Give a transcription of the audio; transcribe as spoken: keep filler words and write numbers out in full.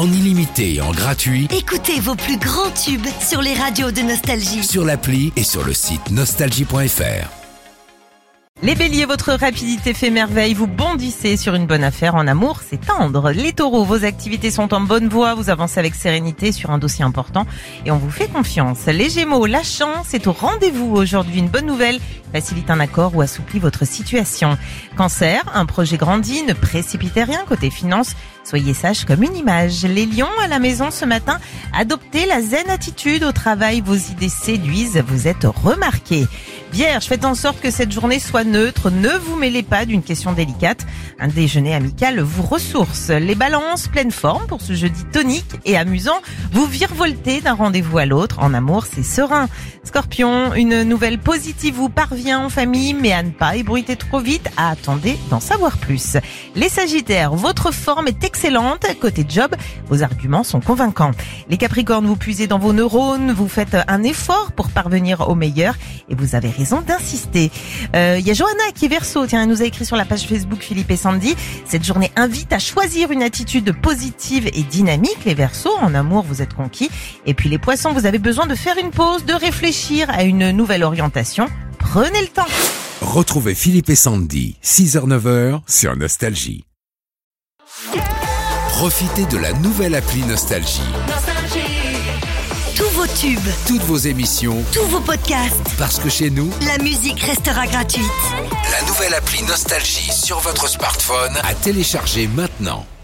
en illimité et en gratuit Écoutez vos plus grands tubes sur les radios de Nostalgie. sur l'appli et sur le site nostalgie point f r. Les béliers, votre rapidité fait merveille, vous bondissez sur une bonne affaire. En amour, c'est tendre. Les taureaux, vos activités sont en bonne voie, vous avancez avec sérénité sur un dossier important et on vous fait confiance. Les gémeaux, la chance est au rendez-vous aujourd'hui. Une bonne nouvelle facilite un accord ou assouplit votre situation. Cancer, un projet grandit, ne précipitez rien. Côté finance, soyez sage comme une image. Les lions, à la maison ce matin, adoptez la zen attitude. Au travail, vos idées séduisent, vous êtes remarqués. Vierge, faites en sorte que cette journée soit neutre, ne vous mêlez pas d'une question délicate. Un déjeuner amical vous ressource. Les balances, pleine forme pour ce jeudi tonique et amusant. Vous virevoltez d'un rendez-vous à l'autre. En amour, c'est serein. Scorpion, une nouvelle positive vous parvient en famille, mais à ne pas ébruiter trop vite. Attendez d'en savoir plus. Les sagittaires, votre forme est excellente. Côté job, vos arguments sont convaincants. Les capricornes, vous puisez dans vos neurones, vous faites un effort pour parvenir au meilleur et vous avez raison d'insister. Il euh, y a Johanna qui est Verseau, tiens, elle nous a écrit sur la page Facebook Philippe et Sandy. Cette journée invite à choisir une attitude positive et dynamique. Les Verseaux, en amour, vous êtes conquis. Et puis les Poissons, vous avez besoin de faire une pause, de réfléchir à une nouvelle orientation. Prenez le temps. Retrouvez Philippe et Sandy, six heures neuf heures sur Nostalgie. Profitez de la nouvelle appli Nostalgie. Tous vos tubes, Toutes vos émissions, tous vos podcasts, parce que chez nous, la musique restera gratuite. la nouvelle appli Nostalgie sur votre smartphone à télécharger maintenant.